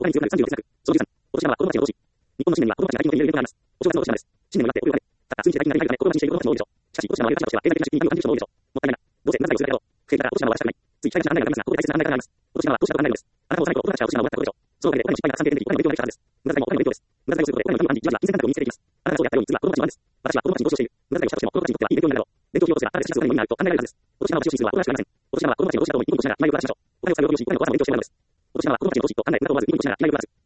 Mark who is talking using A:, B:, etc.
A: 他に強くなる36節なく、総13、お年玉は子供たちの同士。日本の新年には子供たちが金を入れるイベントがあります。お正月のお年玉です。新年になってお湯をかけ、たった数日で大金になりたいため、子供たちにしている子供たちも多いでしょう。しかし、お年玉を入れた人たちは、例外的な出費に何を感じる人も多いでしょう。もったいないな。どうせ無駄遣いをするだけだろう。不正だからお年玉は渡したくない。つい期待した案内がありますが、ここで大切な案内があります。お年玉は投資家と考えるのです。あなたも幼い頃、お友達はお年玉をもらったことでしょう。そのおかげで、お金の失敗がたくさん経験でき、お金の影響がないからです。無駄遣いもお金の影響です。無駄遣いをすることで、お金の意味を感じ、じわじわ金銭感覚を身につけていきます。あなたがそうやったように、実は子供たちの番です。私は子供たちに投資をしている。無駄遣いをしたとしても、子供たちにとってはいい勉強になるだろう。勉強費用としては、あなたが支出するお金にも意味があると考えられるはずです。お年玉を使用するは、おとなしくありません。お年玉は子供たちの投資だと思い、ニコニコしながら、今よく話しましょう。お金を作るよりもし、お金の小判を勉強してもらうのです。お年玉は子供たちの投資と考え、無駄と思わず、ニコニコしながら、今よく話す。